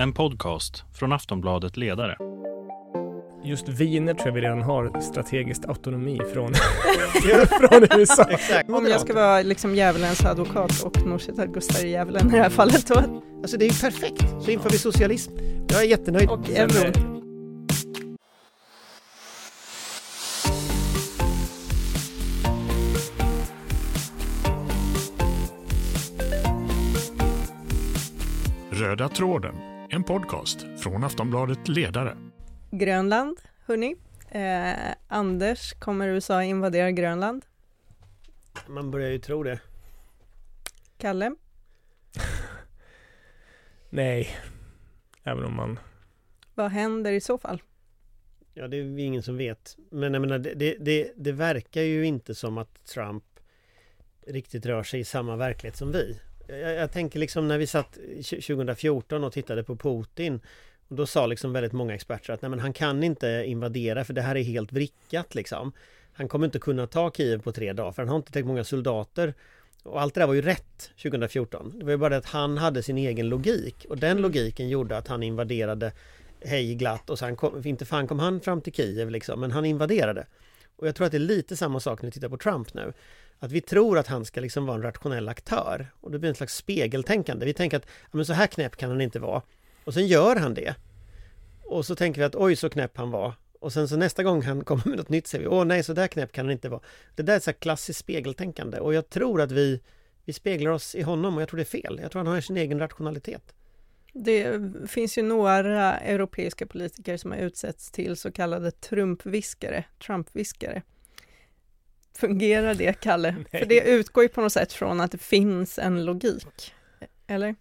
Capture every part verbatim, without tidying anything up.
En podcast från Aftonbladet Ledare. Just viner tror jag vi redan har strategiskt autonomi från, från U S A. Exakt. Om jag ska vara liksom djävulens advokat och Norsätta Gustav djävulen i det här fallet då. Alltså det är ju perfekt. Så inför vi socialism. Jag är jättenöjd. Och euro. Röda tråden, en podcast från Aftonbladet Ledare. Grönland, hörni. Eh, Anders, kommer U S A invadera Grönland? Man börjar ju tro det. Kalle? Nej, även om man... Vad händer i så fall? Ja, det är ingen som vet. Men jag menar, det, det, det, det verkar ju inte som att Trump riktigt rör sig i samma verklighet som vi. Jag, jag tänker liksom när vi satt tjugo fjorton och tittade på Putin, och då sa liksom väldigt många experter att nej, men han kan inte invadera för det här är helt vrickat liksom. Han kommer inte kunna ta Kiev på tre dagar för han har inte tillräckligt många soldater. Och allt det där var ju rätt tjugo fjorton. Det var ju bara det att han hade sin egen logik. Och den logiken gjorde att han invaderade hej glatt. Och sen kom, inte fan kom han fram till Kiev liksom. Men han invaderade. Och jag tror att det är lite samma sak när vi tittar på Trump nu. Att vi tror att han ska liksom vara en rationell aktör. Och det blir en slags spegeltänkande. Vi tänker att ja, men så här knäpp kan han inte vara. Och sen gör han det. Och så tänker vi att oj så knäpp han var. Och sen så nästa gång han kommer med något nytt säger vi, åh nej så där knäpp kan han inte vara. Det där är ett så här klassiskt spegeltänkande. Och jag tror att vi, vi speglar oss i honom och jag tror det är fel. Jag tror han har sin egen rationalitet. Det finns ju några europeiska politiker som har utsetts till så kallade Trump-viskare, Trump-viskare. Fungerar det, Kalle? Nej. För det utgår ju på något sätt från att det finns en logik. Eller?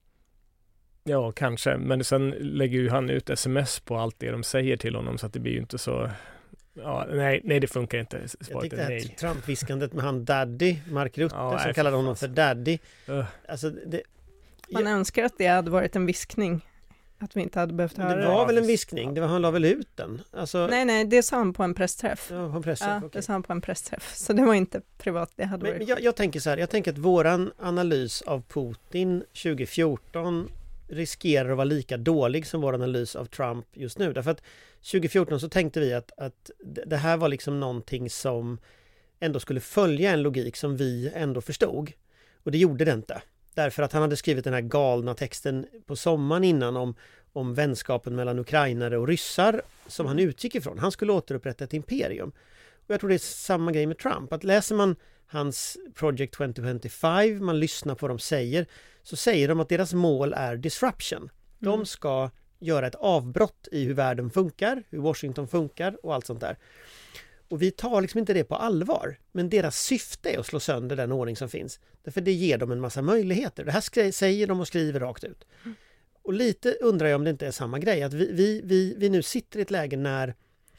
Ja, kanske. Men sen lägger ju han ut sms på allt det de säger till honom så att det blir ju inte så... Ja, nej, nej, det funkar inte. Jag tyckte att Trump-viskandet med han Daddy, Mark Rutte, ja, som kallade honom för Daddy. Uh. Alltså, det, Man ja, önskar att det hade varit en viskning. Att vi inte hade behövt höra det det. var väl en viskning, det var, han la väl ut den. Alltså, Nej, nej, det sa han på en pressträff. Ja, på en pressträff, Ja, okay. det sa han på en pressträff. Så det var inte privat, det hade Men, varit... men jag, jag tänker så här, jag tänker att våran analys av Putin tjugo fjorton riskerar att vara lika dålig som vår analys av Trump just nu. Därför att tjugo fjorton så tänkte vi att, att det här var liksom någonting som ändå skulle följa en logik som vi ändå förstod. Och det gjorde det inte. Därför att han hade skrivit den här galna texten på sommaren innan om, om vänskapen mellan ukrainare och ryssar som han utgick ifrån. Han skulle återupprätta ett imperium. Och jag tror det är samma grej med Trump. Att läser man hans Project tjugo tjugofem, man lyssnar på vad de säger, så säger de att deras mål är disruption. De Mm. ska göra ett avbrott i hur världen funkar, hur Washington funkar och allt sånt där. Och vi tar liksom inte det på allvar. Men deras syfte är att slå sönder den ordning som finns. Därför det ger dem en massa möjligheter. Det här skri- säger de och skriver rakt ut. Mm. Och lite undrar jag om det inte är samma grej. Att vi, vi, vi, vi nu sitter i ett läge när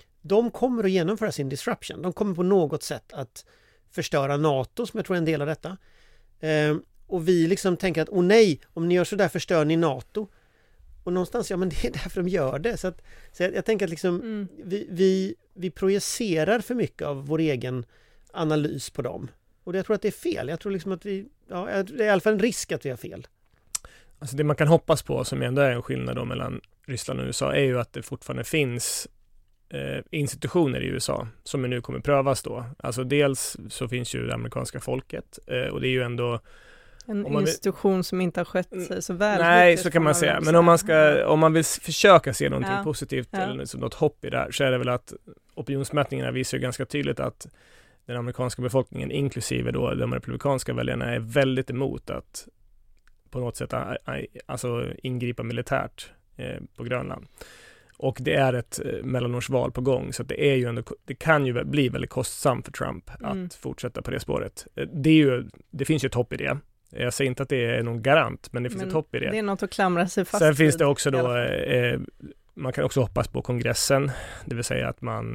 de kommer att genomföra sin disruption. De kommer på något sätt att förstöra NATO, som jag tror är en del av detta. Ehm, och vi liksom tänker att, åh nej, om ni gör så där förstör ni NATO. Och någonstans, ja men det är därför de gör det. Så, att, så jag, jag tänker att liksom, Mm. vi, vi, vi projicerar för mycket av vår egen analys på dem. Och jag tror att det är fel. Jag tror liksom att vi, ja, det är i alla fall en risk att vi har fel. Alltså det man kan hoppas på, som ändå är en skillnad då mellan Ryssland och U S A, är ju att det fortfarande finns eh, institutioner i U S A som nu kommer prövas då. Alltså dels så finns ju det amerikanska folket eh, och det är ju ändå En om man vill- institution som inte har skött sig så väl. Nej, hittills, så får kan man väl säga. Men säga. om man, ska, om man vill s- försöka se någonting Ja. positivt Ja. eller så något hopp i det här, så är det väl att opinionsmätningarna visar ju ganska tydligt att den amerikanska befolkningen, inklusive då de republikanska väljarna, är väldigt emot att på något sätt ä- ä- alltså ingripa militärt eh, på Grönland. Och det är ett eh, mellanårsval på gång, så att det är ju ändå, det kan ju bli väldigt kostsamt för Trump Mm. att fortsätta på det spåret. Eh, Det, är ju, det finns ju ett hopp i det. Jag säger inte att det är någon garant, men det finns Men ett hopp i det. Det är något att klamra sig fast Sen finns vid, det också i alla då, fall. eh, man kan också hoppas på kongressen, det vill säga att man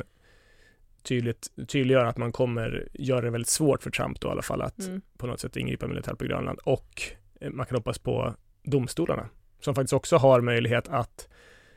tydligt, tydliggör att man kommer göra det väldigt svårt för Trump då i alla fall att Mm. på något sätt ingripa militärt på Grönland, och eh, man kan hoppas på domstolarna som faktiskt också har möjlighet att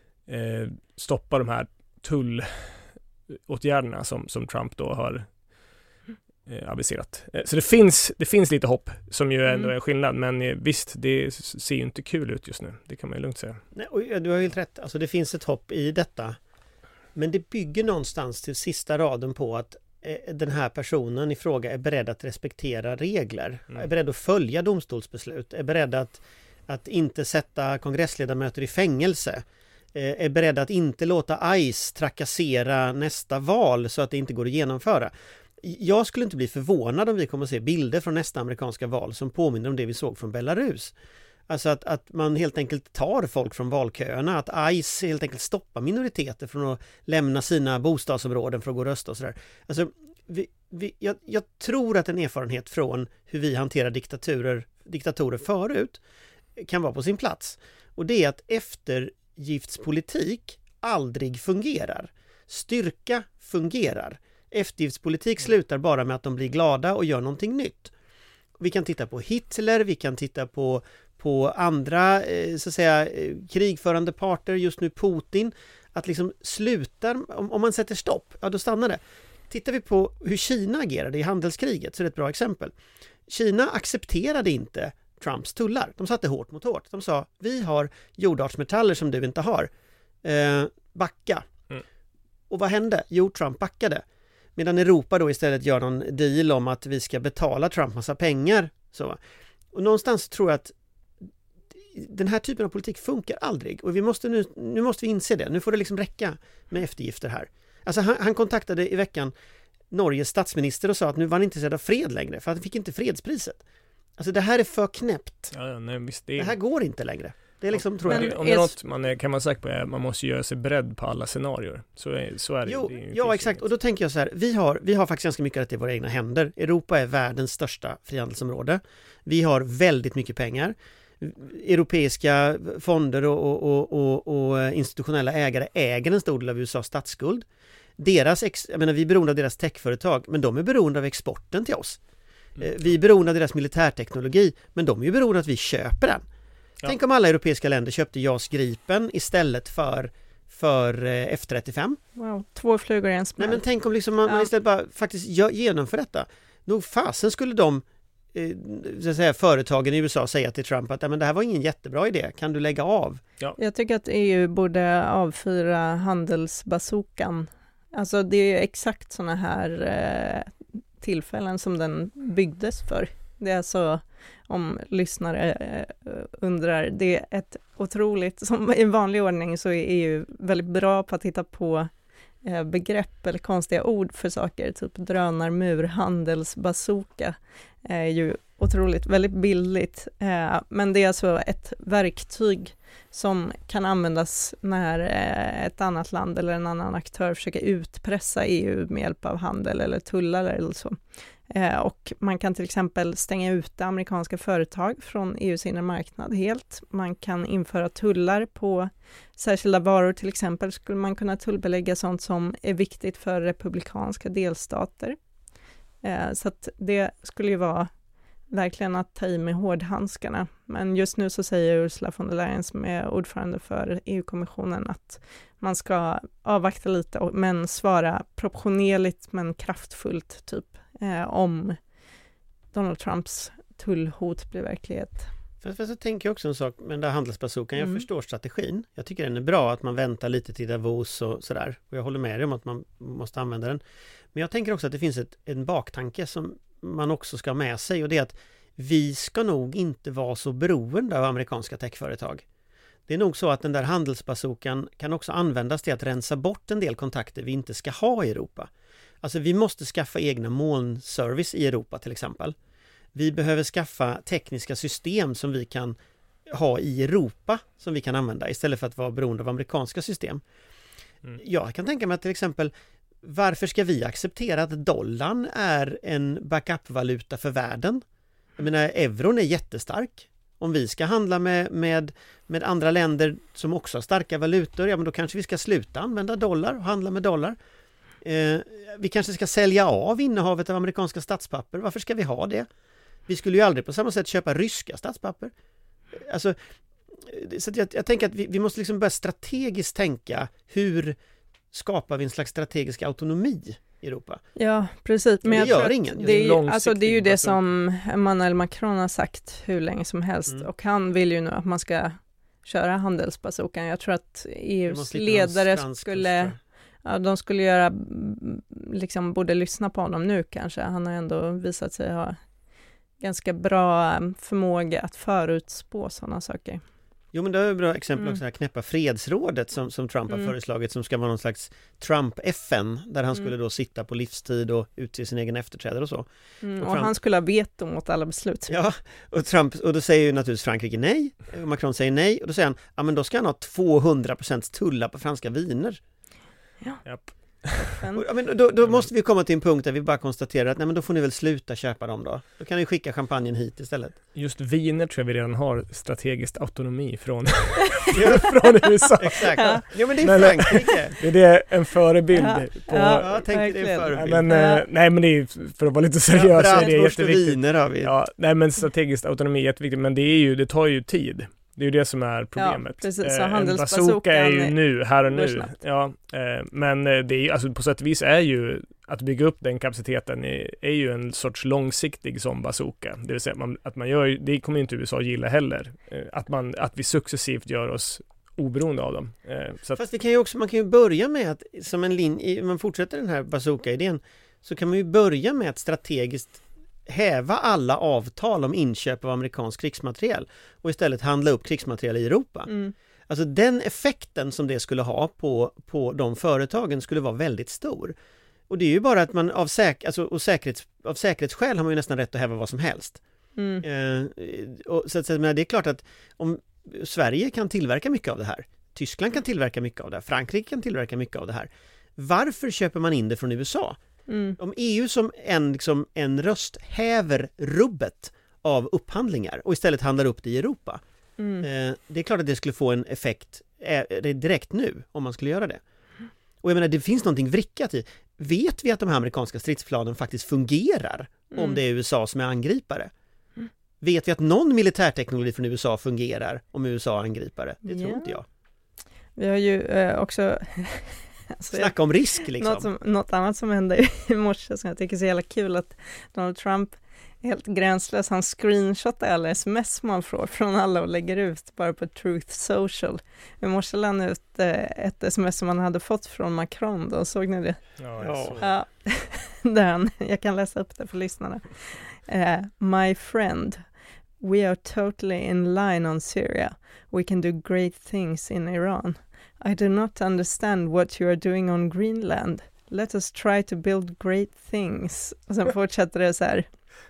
eh, stoppa de här tullåtgärderna som, som Trump då har eh, aviserat. Eh, så det finns, det finns lite hopp som ju ändå Mm. är skillnad, men eh, visst, det ser ju inte kul ut just nu. Det kan man ju lugnt säga. Nej, och du har helt rätt. Alltså det finns ett hopp i detta. Men det bygger någonstans till sista raden på att eh, den här personen i fråga är beredd att respektera regler. Mm. Är beredd att följa domstolsbeslut. Är beredd att, att inte sätta kongressledamöter i fängelse. Eh, är beredd att inte låta ICE trakassera nästa val så att det inte går att genomföra. Jag skulle inte bli förvånad om vi kommer att se bilder från nästa amerikanska val som påminner om det vi såg från Belarus. Alltså att, att man helt enkelt tar folk från valköerna, att ICE helt enkelt stoppar minoriteter från att lämna sina bostadsområden för att gå och rösta och sådär. Alltså, vi, vi, jag, jag tror att en erfarenhet från hur vi hanterar diktaturer, diktatorer förut kan vara på sin plats. Och det är att eftergiftspolitik aldrig fungerar. Styrka fungerar. Eftergiftspolitik slutar bara med att de blir glada och gör någonting nytt. Vi kan titta på Hitler, vi kan titta på, på andra eh, så att säga, krigförande parter, just nu Putin. Att liksom slutar, om, om man sätter stopp, ja då stannar det. Tittar vi på hur Kina agerade i handelskriget så är det ett bra exempel. Kina accepterade inte Trumps tullar. De satte hårt mot hårt. De sa, vi har jordartsmetaller som du inte har. Eh, backa. Mm. Och vad hände? Jo, Trump backade. Medan Europa då istället gör någon deal om att vi ska betala Trump massa pengar. Så. Och någonstans tror jag att den här typen av politik funkar aldrig. Och vi måste nu, nu måste vi inse det. Nu får det liksom räcka med eftergifter här. Alltså han, han kontaktade i veckan Norges statsminister och sa att nu var han inte intresserad av fred längre. För att han fick inte fredspriset. Alltså det här är för knäppt. Ja, ja, nej, visst, det, är... Det här går inte längre. Det är liksom, tror Men- jag. om det är något man är, kan vara säker på är att man måste göra sig beredd på alla scenarier. Så är, så är det, Jo, det är, ja, finns exakt. inget. Och då tänker jag så här, vi har, vi har faktiskt ganska mycket rätt i våra egna händer. Europa är världens största frihandelsområde. Vi har väldigt mycket pengar. Europeiska fonder och, och, och, och institutionella ägare äger en stor del av U S A:s statsskuld. Deras ex, jag menar, vi är beroende av deras techföretag, men de är beroende av exporten till oss. Mm. Vi är beroende av deras militärteknologi, men de är ju beroende av att vi köper den. Ja. Tänk om alla europeiska länder köpte JAS Gripen istället för, för F trettiofem. Wow, två flugor i en smäll. Nej, men tänk om liksom man, Ja. man istället bara faktiskt gör, genomför detta. Nog fasen skulle de eh, så att säga, företagen i U S A säga till Trump att men det här var ingen jättebra idé, kan du lägga av? Jag tycker att E U borde avfyra handelsbazookan. Alltså det är exakt såna här eh, tillfällen som den byggdes för. Det är alltså, om lyssnare eh, undrar, det är ett otroligt, som i vanlig ordning så är E U väldigt bra på att hitta på eh, begrepp eller konstiga ord för saker, typ drönarmur, handelsbazooka är ju otroligt, väldigt bildligt. Eh, men det är alltså ett verktyg som kan användas när eh, ett annat land eller en annan aktör försöker utpressa E U med hjälp av handel eller tullar eller så. Eh, och man kan till exempel stänga ute amerikanska företag från E U:s inre marknad helt. Man kan införa tullar på särskilda varor, till exempel skulle man kunna tullbelägga sånt som är viktigt för republikanska delstater. Eh, så att det skulle ju vara verkligen att ta i med hårdhandskarna. Men just nu så säger Ursula von der Leyen som är ordförande för E U-kommissionen att man ska avvakta lite men svara proportionerligt men kraftfullt typ eh, om Donald Trumps tullhot blir verklighet. För, för så tänker jag också en sak med den där handelsbazookan. Jag Mm. förstår strategin. Jag tycker den är bra att man väntar lite till Davos och sådär. Och jag håller med dig om att man måste använda den. Men jag tänker också att det finns ett, en baktanke som man också ska ha med sig, och det är att vi ska nog inte vara så beroende av amerikanska techföretag. Det är nog så att den där handelsbazookan kan också användas till att rensa bort en del kontakter vi inte ska ha i Europa. Alltså vi måste skaffa egna molnservice i Europa till exempel. Vi behöver skaffa tekniska system som vi kan ha i Europa som vi kan använda istället för att vara beroende av amerikanska system. Mm. Jag kan tänka mig att till exempel, varför ska vi acceptera att dollarn är en backup-valuta för världen? Jag menar, euron är jättestark. Om vi ska handla med, med, med andra länder som också har starka valutor, ja men då kanske vi ska sluta använda dollar och handla med dollar. Eh, vi kanske ska sälja av innehavet av amerikanska statspapper. Varför ska vi ha det? Vi skulle ju aldrig på samma sätt köpa ryska statspapper. Alltså, så att jag, jag tänker att vi, vi måste liksom börja strategiskt tänka, hur skapar vi en slags strategisk autonomi i Europa. Ja, precis. Men det jag gör tror att ingen. Det är, ju- Långsiktig alltså, det är ju det bazooka. som Emmanuel Macron har sagt hur länge som helst. Mm. Och han vill ju nu att man ska köra handelsbazookan. Jag tror att Det E U:s måste hitta någon ledare fransk skulle... kurs, Ja, de skulle göra, mm, liksom borde lyssna på honom nu kanske. Han har ändå visat sig ha ganska bra mm, förmåga att förutspå sådana saker. Jo, men det är ett bra exempel Mm. också, det här knäppa fredsrådet som, som Trump har Mm. föreslagit, som ska vara någon slags Trump-F N, där han Mm. skulle då sitta på livstid och utse sin egen efterträdare och så. Mm, Och och fram- han skulle ha veto mot alla beslut. Ja, och, Trump, och då säger ju naturligtvis Frankrike nej, och Macron säger nej, och då säger han, ja men då ska han ha tvåhundra procent tullar på franska viner. Japp. Men, Och, ja, men då, då måste vi komma till en punkt där vi bara konstaterar att nej men då får ni väl sluta köpa dem då. Då kan ni skicka champagnen hit istället. Just viner tror jag vi redan har strategiskt autonomi från, från U S A. Exakt. Ja. Ja, men det är Men- Frankrike. Det är det en förebild Ja, på... ja. Ja, tänk dig det verkligen. är Nej, förebild. men, Ja. eh, nej men det är för att vara lite seriös så är det Bratwurst och jätteviktigt. viner har vi. Ja, nej men strategiskt autonomi är jätteviktigt, men det är ju, det tar ju tid. Det är ju det som är problemet. Ja, precis. Så Eh, en handelsbazookan bazooka är ju är- nu, här och går nu. snabbt. Ja, eh, men eh, det är ju, alltså på sätt och vis är ju att bygga upp den kapaciteten är, är ju en sorts långsiktig som bazooka. Det vill säga att man, att man gör, det kommer ju inte U S A gilla heller. Eh, att man, att vi successivt gör oss oberoende av dem. Eh, så att, Fast vi kan ju också, man kan ju börja med att som en linje, om man fortsätter den här bazooka-idén, så kan man ju börja med att strategiskt häva alla avtal om inköp av amerikansk krigsmateriel och istället handla upp krigsmateriel i Europa. mm, Alltså den effekten som det skulle ha på, på de företagen skulle vara väldigt stor. Och det är ju bara att man av, säk, alltså, och säkerhets, av säkerhetsskäl har man ju nästan rätt att häva vad som helst. mm, Eh, och, så, så, men det är klart att om Sverige kan tillverka mycket av det här, Tyskland kan tillverka mycket av det här, Frankrike kan tillverka mycket av det här. Varför köper man in det från U S A? mm, Om E U som en, liksom, en röst häver rubbet av upphandlingar och istället handlar upp det i Europa. mm. Eh, det är klart att det skulle få en effekt eh, direkt nu om man skulle göra det. Och jag menar, det finns någonting vrickat i. Vet vi att de här amerikanska stridsplanen faktiskt fungerar om Mm. det är U S A som är angripare? Vet vi att någon militärteknologi från U S A fungerar om U S A är angripare? Det tror Ja. inte jag. Vi har ju eh, också... alltså, jag- Snacka om risk liksom. Något, som, något annat som hände i morse som jag tycker är så jävla kul, att Donald Trump är helt gränslös. Han screenshotar alla sms som han får från alla och lägger ut bara på Truth Social. I morse lade han ut eh, ett sms som han hade fått från Macron då, såg ni det? ja, Ja. så. Ja, där han, jag kan läsa upp det för lyssnarna. Eh, My friend, we are totally in line on Syria. We can do great things in Iran. I do not understand what you are doing on Greenland. Let us try to build great things. Och sen fortsätter det så här.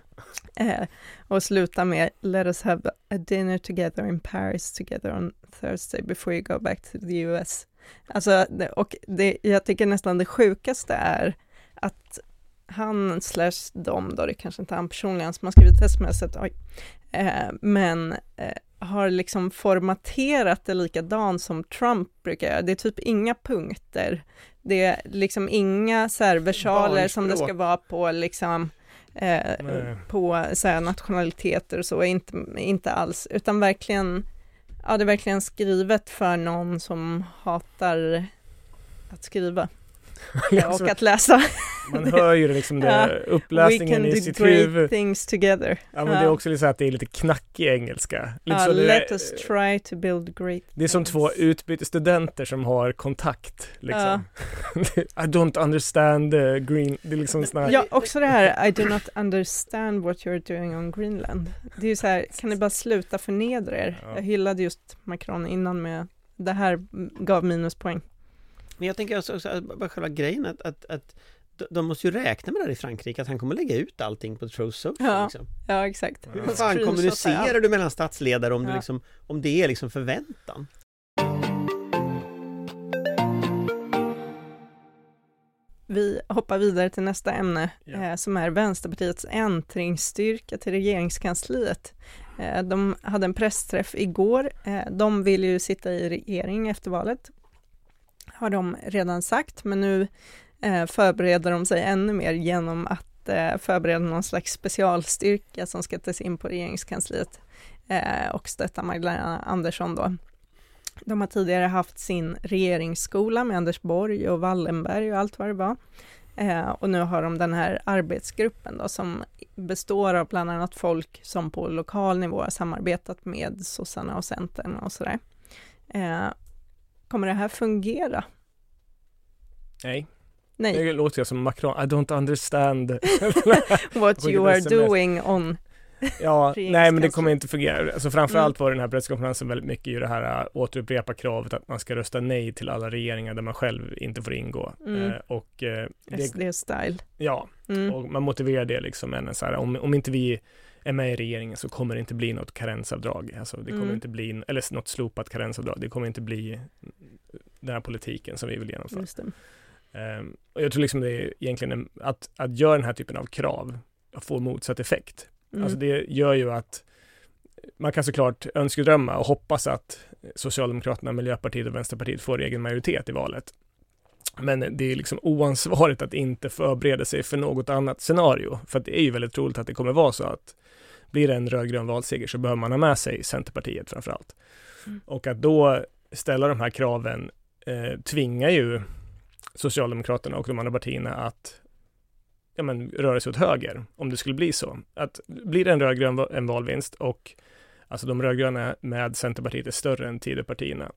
Eh, och sluta med let us have a dinner together in Paris together on Thursday before you go back to the U S. Alltså, det, och det, jag tycker nästan det sjukaste är att han slash dem då, det kanske inte han personligen som har skrivit smset, oj, eh, men eh, har liksom formaterat det likadant som Trump brukar göra. Det är typ inga punkter. Det är liksom inga så här versaler som det ska vara på liksom eh, på så här nationaliteter och så, inte, inte alls, utan verkligen, ja, det är verkligen skrivet för någon som hatar att skriva och att läsa. Man hör ju det liksom, det, Ja. uppläsningen We i can sitt do great huvud. things together. Ja, men det är också lite så att det är lite knackig engelska. Lite Ja, så det, let us try to build great det är som things. två utbytesstudenter som har kontakt liksom. I don't understand uh, green, det är liksom sån här, Ja, också det här I do not understand what you're doing on Greenland. Det är ju så här, kan ni bara sluta förnedra er? Ja. Jag hyllade just Macron innan med det här gav minuspoäng. Men jag tänker också, också bara själva grejen att, att, att de- de måste ju räkna med det här i Frankrike, att han kommer lägga ut allting på Truth Social. Ja. Liksom. Ja, exakt. Ja. Hur fan kommunicerar du mellan statsledare om, Ja. du liksom, om det är liksom förväntan? Vi hoppar vidare till nästa ämne Ja. eh, som är Vänsterpartiets äntringsstyrka till regeringskansliet. Eh, de hade en pressträff igår. Eh, de vill ju sitta i regering efter valet, har de redan sagt, men nu eh, förbereder de sig ännu mer genom att eh, förbereda någon slags specialstyrka som ska tas in på regeringskansliet eh, och stötta Magdalena Andersson då. De har tidigare haft sin regeringsskola med Anders Borg och Wallenberg och allt vad det var. Eh, och nu har de den här arbetsgruppen då, som består av bland annat folk som på lokal nivå har samarbetat med sossarna och Centern och sådär. Eh, kommer det här fungera? Nej. Nej. Det låter som Macron. I don't understand. What you are doing on... Ja, nej men det kommer inte fungera. Alltså framförallt var den här presskonferensen väldigt mycket ju det här uh, återupprepa kravet att man ska rösta nej till alla regeringar där man själv inte får ingå. Mm. Uh, och uh, S D-style. Ja, mm. och man motiverar det liksom med en så här, om, om inte vi är med i regeringen så kommer det inte bli något karensavdrag. Alltså det kommer mm. inte bli, eller något slopat karensavdrag. Det kommer inte bli den här politiken som vi vill genomföra. Just det. Um, och jag tror liksom det är egentligen en, att, att göra den här typen av krav får motsatt effekt. Mm. Alltså det gör ju att man kan såklart önskedrömma och hoppas att Socialdemokraterna, Miljöpartiet och Vänsterpartiet får egen majoritet i valet. Men det är liksom oansvarigt att inte förbereda sig för något annat scenario. För att det är ju väldigt troligt att det kommer vara så att blir det en rödgrön valseger så behöver man ha med sig Centerpartiet framförallt. Mm. Och att då ställa de här kraven eh, tvingar ju Socialdemokraterna och de andra partierna att ja, men, röra sig åt höger, om det skulle bli så. Att blir det en rödgrön en valvinst och alltså de rödgröna med Centerpartiet är större än Tidöpartierna,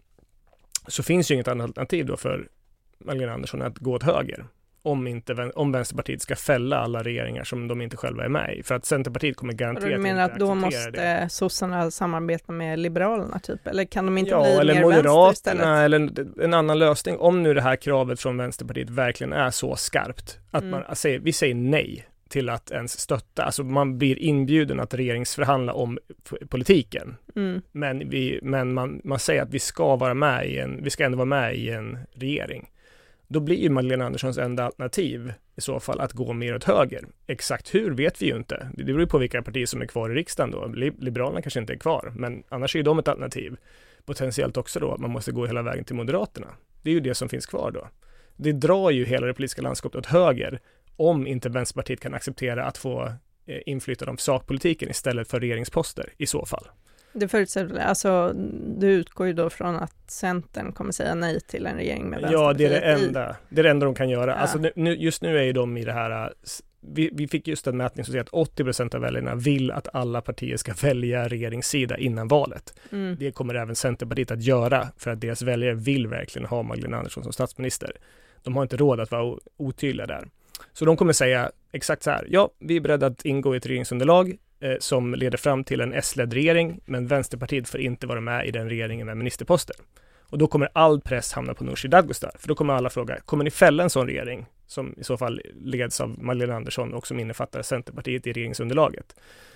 så finns ju inget annat alternativ då för Magdalena Andersson att gå åt höger. Om, inte, om Vänsterpartiet ska fälla alla regeringar som de inte själva är med i. För att Centerpartiet kommer garanterat inte acceptera det. Du menar att då måste sossarna samarbeta med Liberalerna typ? Eller kan de inte ja, bli eller mer Moderaterna, vänster istället? Eller en annan lösning. Om nu det här kravet från Vänsterpartiet verkligen är så skarpt. Att mm. man alltså, vi säger nej till att ens stötta. Alltså man blir inbjuden att regeringsförhandla om politiken. Mm. Men, vi, men man, man säger att vi ska vara med i en, vi ska ändå vara med i en regering. Då blir ju Magdalena Anderssons enda alternativ i så fall att gå mer åt höger. Exakt hur vet vi ju inte. Det beror ju på vilka partier som är kvar i riksdagen då. Liberalerna kanske inte är kvar, men annars är ju de ett alternativ. Potentiellt också då att man måste gå hela vägen till Moderaterna. Det är ju det som finns kvar då. Det drar ju hela det politiska landskapet åt höger om inte Vänsterpartiet kan acceptera att få inflytande om sakpolitiken istället för regeringsposter i så fall. Det förutsätter, alltså du utgår ju då från att Centern kommer säga nej till en regering med Vänsterpartiet. Ja, det är det enda. Det är det enda de kan göra. Ja. Alltså nu, just nu är ju de i det här, vi, vi fick just en mätning som säger att åttio procent av väljarna vill att alla partier ska välja regeringssida innan valet. Mm. Det kommer även Centerpartiet att göra för att deras väljare vill verkligen ha Magdalena Andersson som statsminister. De har inte råd att vara otydliga där. Så de kommer säga exakt så här, ja, vi är beredda att ingå i ett regeringsunderlag eh, som leder fram till en S-ledd regering, men Vänsterpartiet får inte vara med i den regeringen med ministerposter. Och då kommer all press hamna på Nooshi Dadgostar, för då kommer alla fråga, kommer ni fälla en sån regering som i så fall leds av Magdalena Andersson och som innefattar Centerpartiet i regeringsunderlaget?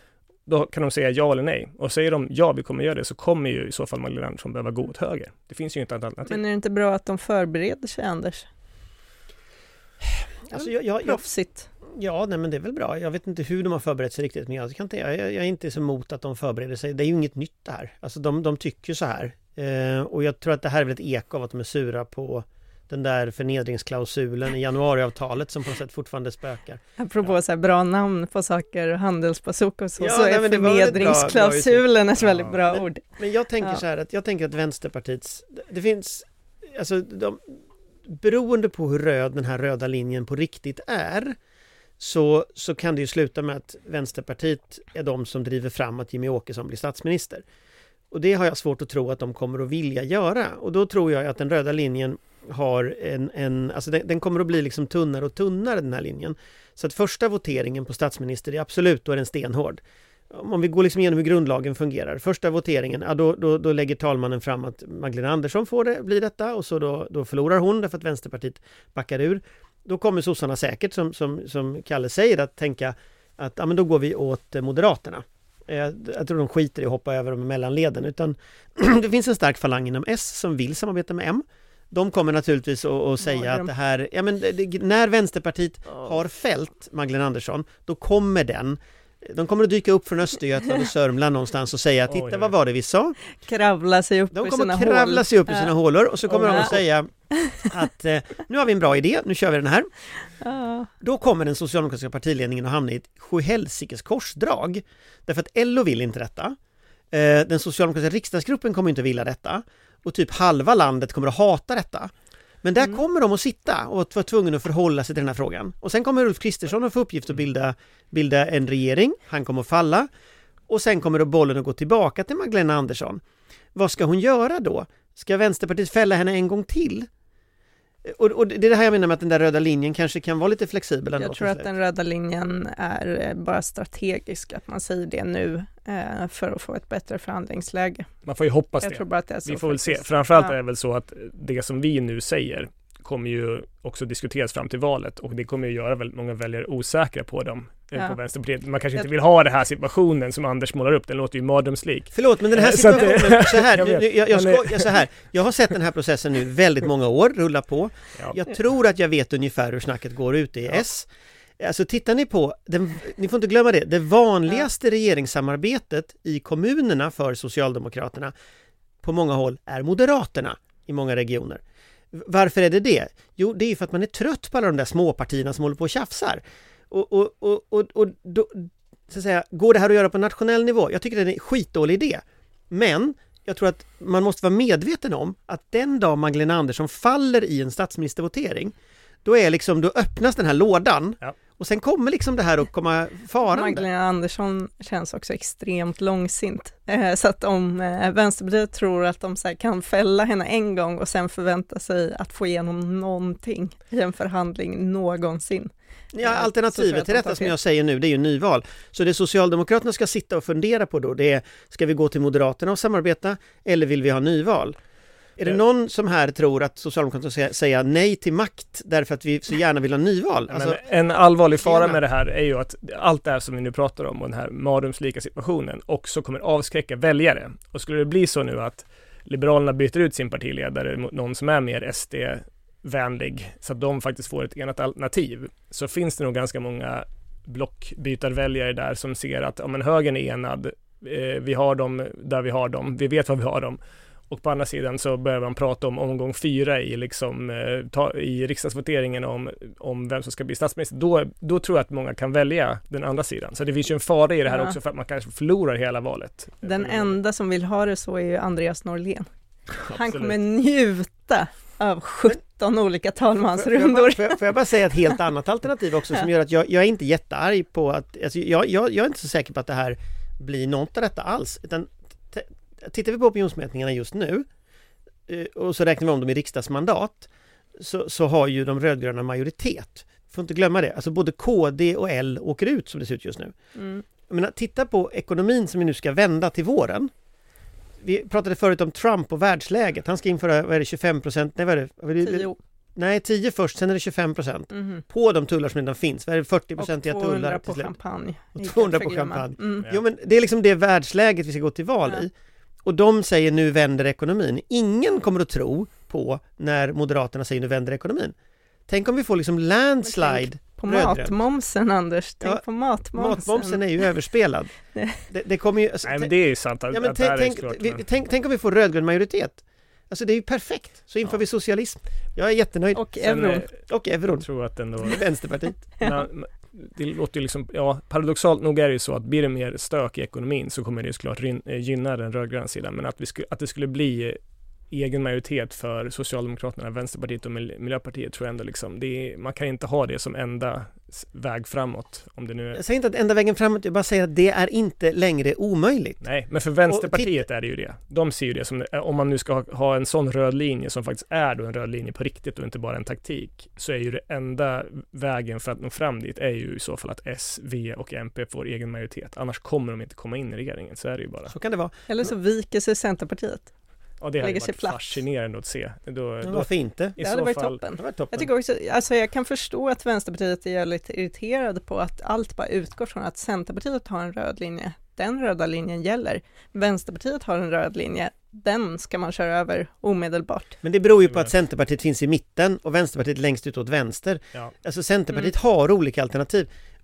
Då kan de säga ja eller nej. Och säger de ja, vi kommer göra det, så kommer ju i så fall Magdalena Andersson behöva gå åt höger. Det finns ju inte ett alternativ. Men är det inte bra att de förbereder sig, Anders? Alltså jag, jag, Proffsigt. Ja, nej, men det är väl bra. Jag vet inte hur de har förberett sig riktigt, men jag, kan inte, jag, jag är inte så emot att de förbereder sig. Det är ju inget nytt det här. Alltså de, de tycker så här. Eh, och jag tror att det här är väl ett eko av att de är sura på den där förnedringsklausulen i januariavtalet som på något sätt fortfarande spökar. Apropå ja. så här bra namn på saker och handelsbazooka och så, ja, så är nej, förnedringsklausulen ett väldigt bra men, ord. Men jag tänker ja. så här att jag tänker att Vänsterpartiets, det finns, alltså de, beroende på hur röd den här röda linjen på riktigt är, så, så kan det ju sluta med att Vänsterpartiet är de som driver fram att Jimmie Åkesson blir statsminister. Och det har jag svårt att tro att de kommer att vilja göra. Och då tror jag att den röda linjen har en, en alltså den, den kommer att bli liksom tunnare och tunnare, den här linjen. Så att första voteringen på statsminister är absolut, då är den stenhård. Om vi går liksom igenom hur grundlagen fungerar. Första voteringen, ja, då, då, då lägger talmannen fram att Magdalena Andersson får det, blir detta, och så då, då förlorar hon därför att Vänsterpartiet backar ur. Då kommer sossarna säkert, som, som, som Kalle säger, att tänka att ja, men då går vi åt Moderaterna. Jag, jag tror de skiter i att hoppa över de mellanleden, utan det finns en stark falang inom S som vill samarbeta med M. De kommer naturligtvis att, att säga ja, att det här, ja, men det, när Vänsterpartiet oh. har fällt Magdalena Andersson, då kommer den De kommer att dyka upp från Östergötland och Sörmland någonstans och säga, titta, oj, vad var det vi sa? Kravla sig upp de i sina hål. De kommer kravla sig upp i sina uh. hålor, och så kommer uh. de att säga att eh, nu har vi en bra idé, nu kör vi den här. Uh. Då kommer den socialdemokratiska partiledningen att hamna i ett sjuhelsikes korsdrag. Därför att L O vill inte detta. Eh, den socialdemokratiska riksdagsgruppen kommer inte att vilja detta. Och typ halva landet kommer att hata detta. Men där Mm. kommer de att sitta och vara tvungna att förhålla sig till den här frågan. Och sen kommer Ulf Kristersson att få uppgift att bilda, bilda en regering. Han kommer att falla. Och sen kommer då bollen att gå tillbaka till Magdalena Andersson. Vad ska hon göra då? Ska Vänsterpartiet fälla henne en gång till? Och, och det är det här jag menar med att den där röda linjen kanske kan vara lite flexibel ändå. Jag tror att den röda linjen är bara strategisk, att man säger det nu eh, för att få ett bättre förhandlingsläge. Man får ju hoppas Jag det. tror bara att det är så. Vi får väl se. faktiskt. Framförallt Ja. är det väl så att det som vi nu säger kommer ju också diskuteras fram till valet och det kommer ju göra väldigt många väljare osäkra på dem. Ja. På Vänsterpartiet. Man kanske inte Jag- vill ha den här situationen som Anders målar upp. Den låter ju mardrömslik. Förlåt, men den här Så att- situationen, så här, Jag nu, vet. nu, jag, jag, Men, sko- jag, så här, jag har sett den här processen nu väldigt många år, rulla på. Ja. Jag tror att jag vet ungefär hur snacket går ute i Ja. S. Alltså tittar ni på, den, ni får inte glömma det, det vanligaste regeringssamarbetet i kommunerna för Socialdemokraterna på många håll är Moderaterna i många regioner. Varför är det det? Jo, det är ju för att man är trött på alla de där småpartierna som håller på och tjafsar. Och, och, och, och, och då, så att säga, går det här att göra på nationell nivå? Jag tycker det är en skitdålig idé. Men jag tror att man måste vara medveten om att den dag Magdalena Andersson faller i en statsministervotering, då är liksom, då öppnas den här lådan. Ja. Och sen kommer liksom det här att komma farande. Magdalena Andersson känns också extremt långsint. Eh, så att om eh, Vänsterpartiet tror att de så här, kan fälla henne en gång och sen förvänta sig att få igenom någonting i en förhandling någonsin. Ja, Så tror jag alternativet att till de detta tar som fel. jag säger nu, det är ju nyval. Så det Socialdemokraterna ska sitta och fundera på då, det är, ska vi gå till Moderaterna och samarbeta eller vill vi ha nyval? Är det Ja. någon som här tror att Socialdemokraterna ska säga nej till makt därför att vi så gärna vill ha nyval? Alltså, Men en allvarlig fara Tjena. med det här är ju att allt det här som vi nu pratar om och den här mardrömslika situationen också kommer avskräcka väljare. Och skulle det bli så nu att Liberalerna byter ut sin partiledare mot någon som är mer S D-vänlig så att de faktiskt får ett enat alternativ, så finns det nog ganska många blockbytarväljare där som ser att ja, men högern är enad, eh, vi har dem där vi har dem, vi vet vad vi har dem. Och på andra sidan så börjar man prata om omgång fyra i, liksom, eh, ta, i riksdagsvoteringen om, om vem som ska bli statsminister. Då, då tror jag att många kan välja den andra sidan. Så det finns ju en fara i det här Ja. också för att man kanske förlorar hela valet. Den enda som vill ha det så är ju Andreas Norlén. Han Absolut. kommer njuta av sjutton olika Får jag, talmansrundor. får, jag, får jag bara säga ett helt annat alternativ också som gör att jag, jag är inte jättearg på att, alltså jag, jag, jag är inte så säker på att det här blir något av detta alls, utan t- tittar vi på opinionsmätningarna just nu eh, och så räknar vi om dem i riksdagsmandat, så, så har ju de rödgröna majoritet. Får inte glömma det, alltså både K D och L åker ut som det ser ut just nu. Mm. Jag menar, titta på ekonomin som vi nu ska vända till våren. Vi pratade förut om Trump och världsläget. Han ska införa, vad är det, tjugofem procent? Nej, vad är det? Vad är det? Tio. Nej, tio först, sen är det tjugofem procent. Mhm. På de tullar som redan finns. Vad är det, fyrtio Och procent i tullar tvåhundra till på slut? champagne. Och Inte tvåhundra att på förglömma. champagne. Mm. Ja. Jo, men det är liksom det världsläget vi ska gå till val Ja. i. Och de säger nu vänder ekonomin. Ingen kommer att tro på när Moderaterna säger nu vänder ekonomin. Tänk om vi får liksom landslide. På Rödgrön. matmomsen, Anders. Tänk Ja, på matmomsen. Matmomsen är ju överspelad. Nej. Det, det kommer ju... alltså, Nej, men det är ju sant att, Ja, men att det här tänk, är tänk, svårt. vi, men- tänk, tänk om vi får rödgrön majoritet. Alltså det är ju perfekt. Så inför Ja. vi socialism. Jag är jättenöjd. Och Sen, euron. eh, Och euron. Jag tror att ändå... Vänsterpartiet. Men, det låter ju liksom, ja, paradoxalt nog är det ju så att blir det mer stök i ekonomin så kommer det såklart rin- eh, gynna den rödgröna sidan, men att, vi sku, att det skulle bli eh, egen majoritet för Socialdemokraterna, Vänsterpartiet och Mil- Miljöpartiet tror jag ändå liksom, det är, man kan inte ha det som enda s- väg framåt om det nu är, Jag säger inte att enda vägen framåt, jag bara säger att det är inte längre omöjligt. nej, men för Vänsterpartiet är det ju det. De ser ju det som, eh, om man nu ska ha, ha en sån röd linje som faktiskt är då en röd linje på riktigt och inte bara en taktik, så är ju det enda vägen för att nå fram dit är ju i så fall att S, V och M P får egen majoritet. Annars kommer de inte komma in i regeringen, så är det ju bara. Så kan det vara. Eller så viker sig Centerpartiet. Ja, det hade lägger sig varit platt. fascinerande att se. Då, Men då, varför inte? i Det hade så varit fall, toppen. Det var toppen. Jag tycker också, alltså jag kan förstå att Vänsterpartiet är lite irriterade på att allt bara utgår från att Centerpartiet har en röd linje. Den röda linjen gäller. Vänsterpartiet har en röd linje. Den ska man köra över omedelbart. Men det beror ju på att Centerpartiet finns i mitten och Vänsterpartiet längst ut åt vänster. Ja. Alltså Centerpartiet har olika alternativ.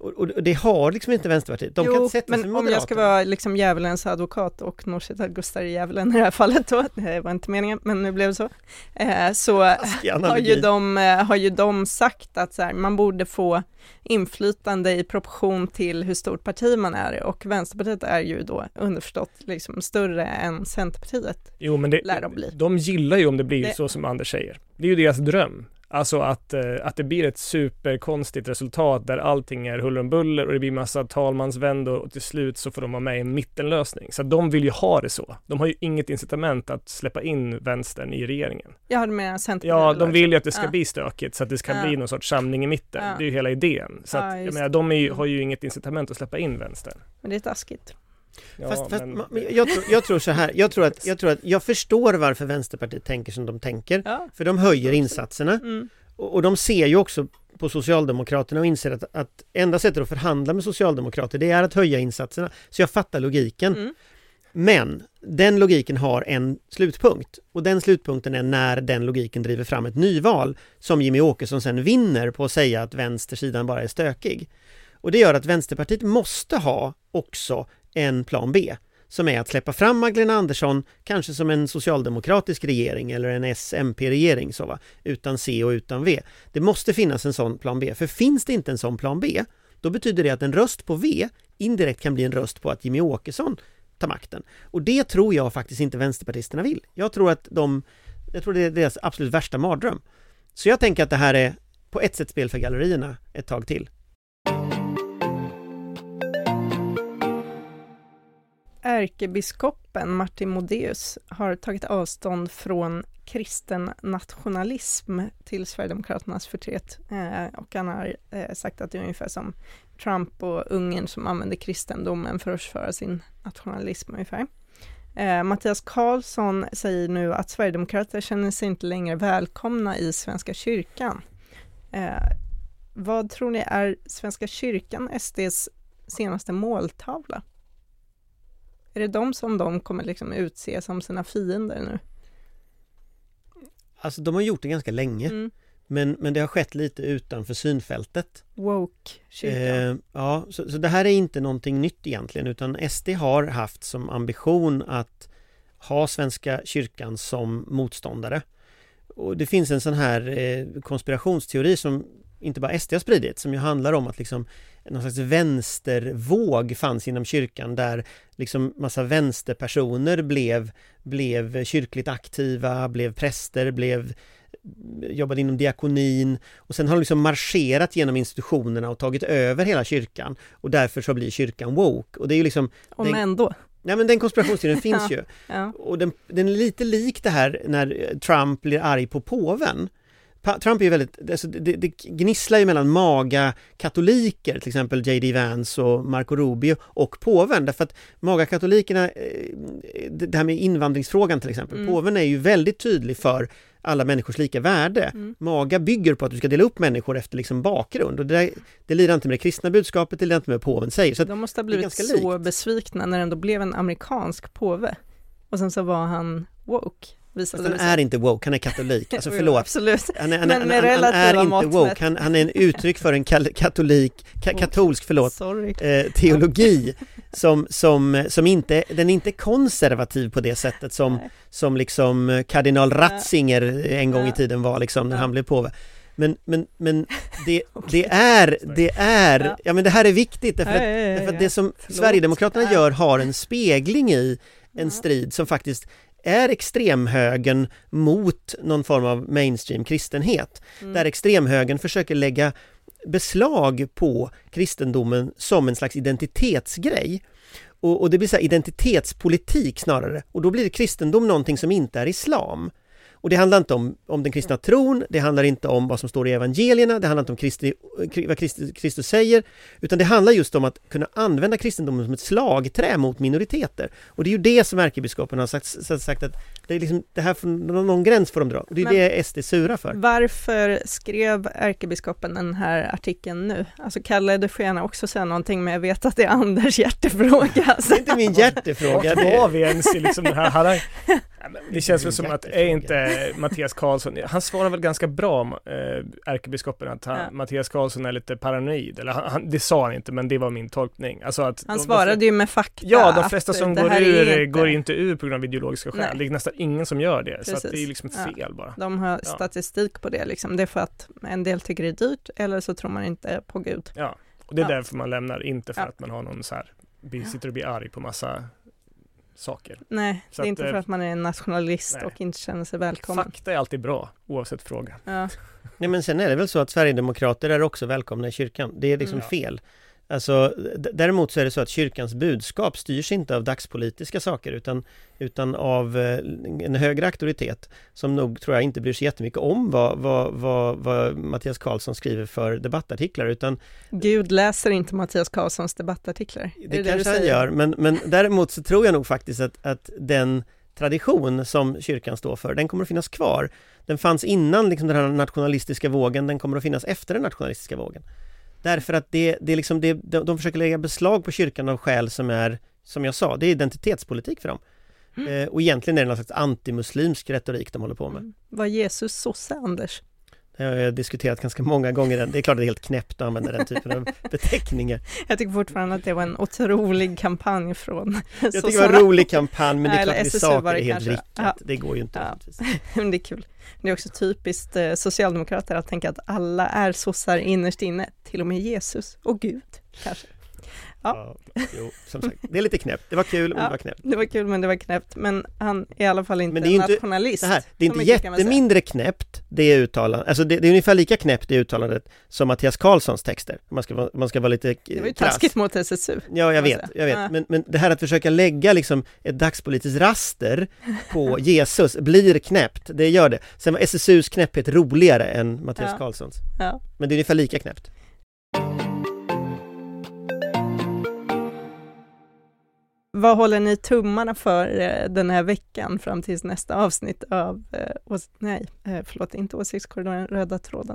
Och, och det har liksom inte Vänsterpartiet. De jo, kan inte sätta men sig med om jag ska vara liksom djävulens advokat och Nooshi Dadgostar är djävulen i det här fallet då, det var inte meningen, men nu blev det så. Eh, så har ju, de, har ju de sagt att så här, man borde få inflytande i proportion till hur stort parti man är, och Vänsterpartiet är ju då underförstått liksom större än Centerpartiet. Jo, men det, lär de bli. De gillar ju om det blir det, så som Anders säger. Det är ju deras dröm. Alltså att, att det blir ett superkonstigt resultat där allting är huller om buller och det blir massa talmansvändor och till slut så får de vara med i en mittenlösning. Så de vill ju ha det så. De har ju inget incitament att släppa in vänstern i regeringen. Jag hade med Centerpartiet. Ja, de vill ju att det ska ja. bli stökigt så att det ska ja. bli någon sorts samling i mitten. Ja. Det är ju hela idén. Så ja, att, jag menar, de är ju, har ju inget incitament att släppa in vänstern. Men det är taskigt. Ja, fast, fast men... ma, jag, tror, jag tror så här, jag tror, att, jag tror att jag förstår varför Vänsterpartiet tänker som de tänker. Ja. För de höjer insatserna. Mm. Och, och de ser ju också på Socialdemokraterna och inser att, att enda sättet att förhandla med Socialdemokrater, det är att höja insatserna. Så jag fattar logiken. Mm. Men den logiken har en slutpunkt. Och den slutpunkten är när den logiken driver fram ett nyval som Jimmy Åkesson sen vinner på att säga att vänstersidan bara är stökig. Och det gör att Vänsterpartiet måste ha också en plan B. Som är att släppa fram Magdalena Andersson kanske som en socialdemokratisk regering eller en S M P-regering så va? Utan C och utan V. Det måste finnas en sån plan B. För finns det inte en sån plan B, då betyder det att en röst på V indirekt kan bli en röst på att Jimmy Åkesson tar makten. Och det tror jag faktiskt inte vänsterpartisterna vill. Jag tror att de, jag tror det är deras absolut värsta mardröm. Så jag tänker att det här är på ett sätt spel för gallerierna ett tag till. Ärkebiskopen Martin Modéus har tagit avstånd från kristen nationalism till Sverigedemokraternas förtret. Eh, och han har eh, sagt att det är ungefär som Trump och Ungern som använder kristendomen för att försvara sin nationalism ungefär. Eh, Mattias Karlsson säger nu att Sverigedemokrater känner sig inte längre välkomna i Svenska kyrkan. Eh, vad tror ni är Svenska kyrkan S D:s senaste måltavla? Är det de som de kommer liksom utse som sina fiender nu? Alltså de har gjort det ganska länge. Mm. Men, men det har skett lite utanför synfältet. Woke kyrkan. Eh, ja, så, så det här är inte någonting nytt egentligen, utan S D har haft som ambition att ha Svenska kyrkan som motståndare. Och det finns en sån här eh, konspirationsteori som inte bara S D har spridit, som ju handlar om att liksom någon slags vänstervåg fanns inom kyrkan där liksom massa vänsterpersoner blev, blev kyrkligt aktiva, blev präster, blev jobbade inom diakonin och sen har de liksom marscherat genom institutionerna och tagit över hela kyrkan och därför så blir kyrkan woke. Och det är ju liksom... Om den, ändå. Ja, men den konspirationsteorin finns ju. Ja. Och den, den är lite lik det här när Trump blir arg på påven. Trump är ju väldigt, alltså det, det gnisslar ju mellan maga katoliker, till exempel J D Vance och Marco Rubio och påven, därför att maga katolikerna, det här med invandringsfrågan till exempel, mm. påven är ju väldigt tydlig för alla människors lika värde. Mm. Maga bygger på att du ska dela upp människor efter liksom bakgrund och det, där, det lirar inte med det kristna budskapet, det lirar inte med vad påven säger. Så de måste ha blivit så likt. besvikna när det ändå blev en amerikansk påve och sen så var han woke. Alltså, han är inte woke, han är katolik. Alltså förlåt. Absolut. Han är, han, han, han, han är inte woke, han, han är en uttryck för en katolik, ka, katolsk förlåt, eh, teologi som, som, som inte, den är inte konservativ på det sättet som, som liksom kardinal Ratzinger en gång i tiden var liksom när han blev påve. Men, men, men det, det är, det är, ja men det här är viktigt därför att, därför att det som Sverigedemokraterna gör har en spegling i en strid som faktiskt är extremhögern mot någon form av mainstream kristenhet. Mm. Där extremhögern försöker lägga beslag på kristendomen som en slags identitetsgrej. Och, och det blir så här identitetspolitik snarare. Och då blir kristendom någonting som inte är islam. Och det handlar inte om, om den kristna tron, det handlar inte om vad som står i evangelierna, det handlar inte om Kristi, vad Kristus, Kristus säger, utan det handlar just om att kunna använda kristendomen som ett slagträ mot minoriteter. Och det är ju det som ärkebiskopen har sagt, sagt att det är liksom, det här får, någon gräns får de dra. Och det är Men det S D sura för. Varför skrev ärkebiskopen den här artikeln nu? Alltså Kalle, du får gärna också säga någonting, men jag vet att det är Anders hjärtefråga. Det är inte min hjärtefråga. Vart var vi ens i liksom det här? men det känns väl som att är inte Mattias Karlsson, han svarar väl ganska bra eh, ärkebiskopen att han, ja. Mattias Karlsson är lite paranoid, eller han, han, det sa han inte, men det var min tolkning. Alltså att han de, svarade de, ju med fakta. Ja, de flesta som går ur inte... går inte ur på grund av ideologiska skäl. Nej. Det är nästan ingen som gör det, Precis. så att det är liksom fel ja. bara. De har ja. statistik på det liksom. Det är för att en del tycker det är dyrt, eller så tror man inte på Gud. Ja, och det är ja. därför man lämnar, inte för ja. att man har någon så här, sitter och blir arg på massa saker. Nej, så det är att, inte för att man är en nationalist nej. och inte känner sig välkommen. Fakta är alltid bra, oavsett fråga. Ja. Nej, men sen är det väl så att Sverigedemokrater är också välkomna i kyrkan. Det är liksom mm. fel. Alltså, d- däremot så är det så att kyrkans budskap styrs inte av dagspolitiska saker utan, utan av eh, en högre auktoritet som nog tror jag inte bryr sig jättemycket om vad, vad, vad, vad Mattias Karlsson skriver för debattartiklar utan Gud läser inte Mattias Karlssons debattartiklar. det, det, det det kanske han gör, men, men däremot så tror jag nog faktiskt att, att den tradition som kyrkan står för, den kommer att finnas kvar. Den fanns innan liksom den här nationalistiska vågen, den kommer att finnas efter den nationalistiska vågen. Därför att det, det är liksom det, de, de försöker lägga beslag på kyrkan av skäl som är, som jag sa, det är identitetspolitik för dem. Mm. Eh, och egentligen är det någon slags antimuslimsk retorik de håller på med. Mm. Var Jesus sosse, Anders? Det har jag diskuterat ganska många gånger. Det är klart att det är helt knäppt att använda den typen av beteckningar. Jag tycker fortfarande att det var en otrolig kampanj från Jag tycker det var en rolig kampanj, men det är klart att S S U i sak var är det det helt kanske. riktigt. Ja. Det går ju inte. Ja. Men det är kul. Det är också typiskt eh, socialdemokrater att tänka att alla är sossar innerst inne. Till och med Jesus och Gud, kanske. Ja. Ja, jo, som sagt, det är lite knäppt. Det var kul, men ja, det var knäppt. Det var kul, men det var knäppt. Men han är i alla fall inte men det är inte, nationalist. Det, här, det är inte jättemindre knäppt, det uttalandet. Alltså det, det är ungefär lika knäppt det uttalandet som Mattias Karlssons texter. Man ska, man ska vara lite Det var ju krass. taskigt mot S S U. Ja, jag vet. Jag vet. Ja. Men, men det här att försöka lägga liksom ett dagspolitiskt raster på Jesus blir knäppt. Det gör det. Sen var S S U:s knäpphet roligare än Mattias Ja. Karlssons. Ja. Men det är ungefär lika knäppt. Vad håller ni tummarna för eh, den här veckan fram tills nästa avsnitt av, eh, ås- nej, eh, förlåt, inte åsiktskorridoren, röda tråden?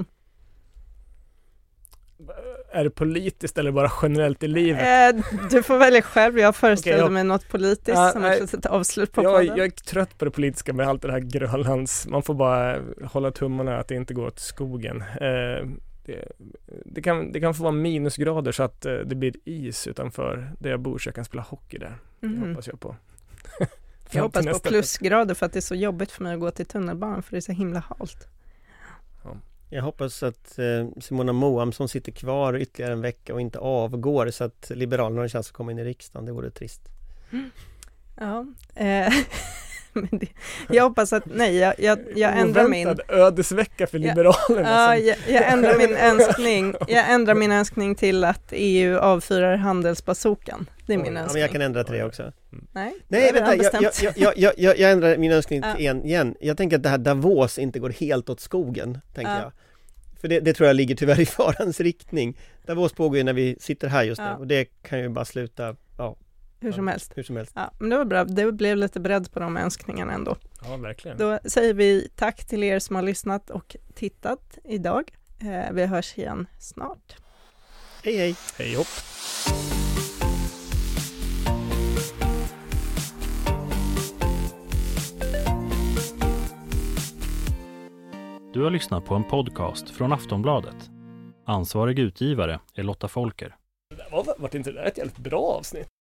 Är det politiskt eller bara generellt i livet? Eh, du får välja själv, jag föreställde Okej, jag- mig något politiskt Ja, som nej. ett avslut på Jag, podden. jag är trött på det politiska med allt det här Grönlands. Man får bara hålla tummarna att det inte går åt skogen. Eh, det, det, kan, det kan få vara minusgrader så att eh, det blir is utanför där jag bor så jag kan spela hockey där. Det Mhm. hoppas jag på. Jag Fram hoppas till på nästa- plusgrader för att det är så jobbigt för mig att gå till tunnelbanan för det är så himla halt. Jag hoppas att eh, Simona Moam som sitter kvar ytterligare en vecka och inte avgår så att Liberalerna har en chans att komma in i riksdagen. Det vore trist. Ja, eh, men det, jag hoppas att, nej, jag, jag, jag ändrar min... Oväntad ödesvecka för Ja. Liberalerna. Ja, som- jag, jag ändrar min önskning. Jag ändrar min önskning till att E U avfyrar handelsbazookan. Det är min Oj, ja, Ja, önskning. men jag kan ändra till det också. Nej, Nej, det har vänta, redan jag, jag, bestämt. jag, jag, jag, jag ändrar min önskning Ja. till en igen. Jag tänker att det här Davos inte går helt åt skogen, tänker Ja. jag. För det, det tror jag ligger tyvärr i farans riktning. Davos pågår ju när vi sitter här just nu Ja. och det kan ju bara sluta, ja, Hur som helst. hur som helst. Ja, men det var bra. Det blev lite beredd på de önskningarna ändå. Ja, verkligen. Då säger vi tack till er som har lyssnat och tittat idag. Eh, vi hörs igen snart. Hej hej! Hej hopp. Du har lyssnat på en podcast från Aftonbladet. Ansvarig utgivare är Lotta Folker. Det var, var inte det där ett jävligt bra avsnitt?